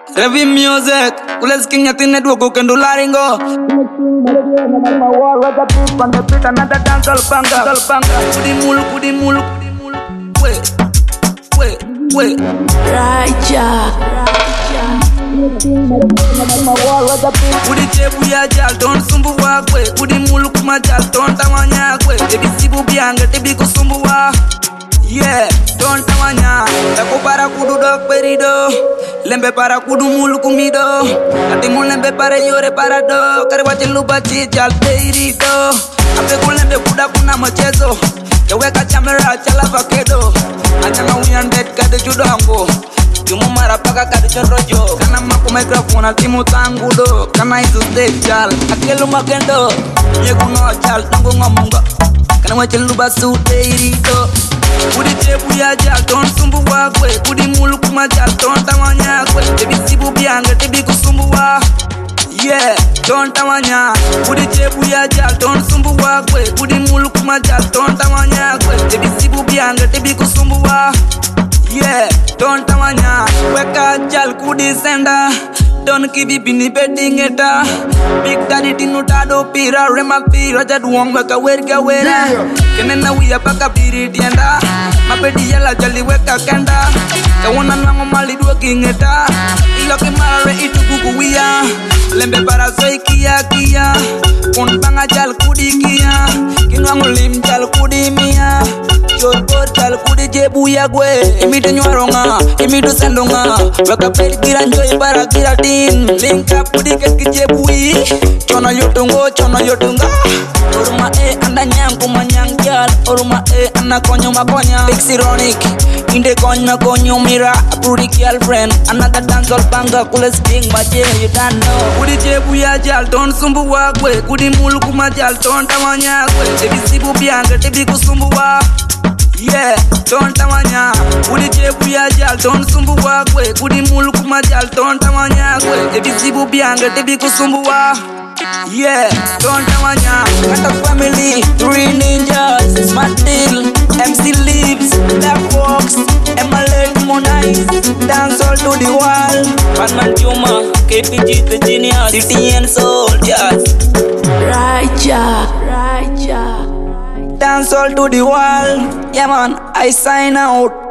Heavy music, let's king at the network, who can do laringo. Another dance, Kudimul, wait. Raja. Kudi chebu ya jal, don't sumbuwa kwe. Kudimul kuma jal, don't tawanya kwe. Tebi sibu bianga, tebi kusumbuwa. Yeah, don't tawanya. Tako para kudu dok perido. Lembe para kudu mulu kumido. Ati lembe para yore para do. Kare wache lupa jal perido. Ape kulembe kuda kuna machezo. Yaweka chamera chala vakedo. Anyanga uyandet kade judango. Jumu marapaka kade chonrojo. Kana maku microphone atimu tangu do. Kana isu stage jal. Akelu magendo. Yeguno jal tangu ngomunga. Kana wache lupa su perido. Kudi chebu ya jal, don't sumbuwa kwe. Kudi mulu kuma jal, don't tawanya kwe. Tebi sibu bianga, tebi kusumbuwa. Yeah, don't tawanya. Kudi chebu ya jal, don't sumbuwa kwe. Kudi mulu kuma jal, don't tawanya kwe. Tebi sibu bianga, tebi kusumbuwa. Yeah, don't tawanya. Weka jal kudi senda. Don't keep it bini bedding eta. Big daddy tinu tado pira. Rema pira jadwong weka werga wera. Kenena wiya paka piri tienda. Mapedi yala jali weka kenda. Kawana nango mali dua kingeta. Iloke mare itu buku wiya. Lembe para soy kia. Pon banga jal kudi kia. Kingango lim jal kudi mia. Chorpor jal kudi jebu ya gwe. Imitu nywaronga, imitu sandonga. Weka pedi kira njoy para kira tin. Link up kudi keski jebui. Chono yotunga. Oruma anda nyang kumanyang jal. Oruma anda konyo makonya. Big ironic, inde konyo mira. Apuri girlfriend, another dancehall banga. Coolest thing baje, you don't know. Kudi jebu ya jal, don't sumbuwa kwe. Kudi mulu kuma jal, don't tawanya kwe. Tebi sibu bianga, tebi kusumbuwa. Yeah, don't tawanya. Kudi chebu ya jal, don't sumbuwa kwe. Kudi mulu kuma jal, don't tawanya kwe. Tebi sibu bianga, tebi kusumbuwa. Yeah, don't tawanya. Kata family, 3 ninjas, Smart Deal, MC Leaves, Black Fox, Emalek Monaize, dancehall to the wall. Batman Juma, KPG the genius, City and Soldiers. Raja. Dancehall to the wall. Yeah man, I sign out.